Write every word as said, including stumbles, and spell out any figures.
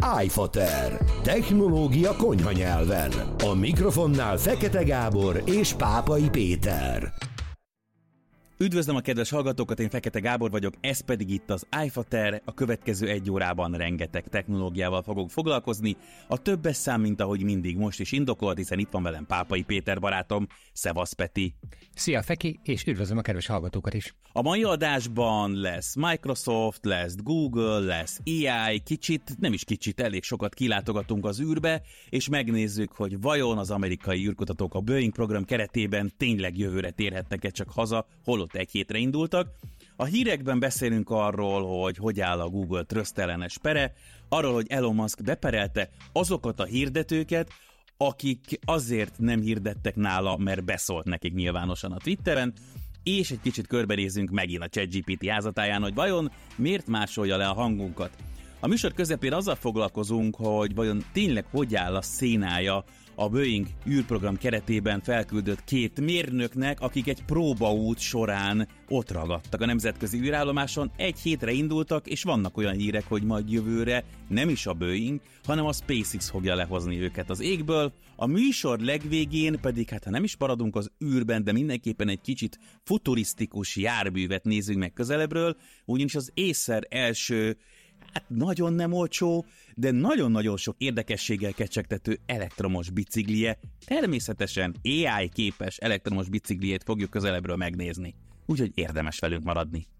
iFater. Technológia konyha nyelven. A mikrofonnál Fekete Gábor és Pápai Péter. Üdvözlöm a kedves hallgatókat, én Fekete Gábor vagyok, ez pedig itt az iFater. A következő egy órában rengeteg technológiával fogok foglalkozni. A többes szám, mint ahogy mindig most is indokolt, hiszen itt van velem Pápai Péter barátom. Szevasz, Peti! Szia, Feki, és üdvözlöm a kedves hallgatókat is! A mai adásban lesz Microsoft, lesz Google, lesz á i, kicsit, nem is kicsit, elég sokat kilátogatunk az űrbe, és megnézzük, hogy vajon az amerikai űrkutatók a Boeing program keretében tényleg jövőre térhetnek-e csak haza, holott egy hétre indultak. A hírekben beszélünk arról, hogy hogy áll a Google trösztellenes pere, arról, hogy Elon Musk beperelte azokat a hirdetőket, akik azért nem hirdettek nála, mert beszólt nekik nyilvánosan a Twitteren, és egy kicsit körbenézünk megint a ChatGPT házatáján, hogy vajon miért másolja le a hangunkat. A műsor közepén azzal foglalkozunk, hogy vajon tényleg hogy áll a szénája a Boeing űrprogram keretében felküldött két mérnöknek, akik egy próbaút során ott ragadtak a nemzetközi űrállomáson, egy hétre indultak, és vannak olyan hírek, hogy majd jövőre nem is a Boeing, hanem a SpaceX fogja lehozni őket az égből. A műsor legvégén pedig, hát ha nem is maradunk az űrben, de mindenképpen egy kicsit futurisztikus járművet nézzünk meg közelebbről, ugyanis az Acer első, hát nagyon nem olcsó, de nagyon-nagyon sok érdekességgel kecsegtető elektromos biciklije, természetesen á i képes elektromos bicikliét fogjuk közelebbről megnézni. Úgyhogy érdemes velünk maradni.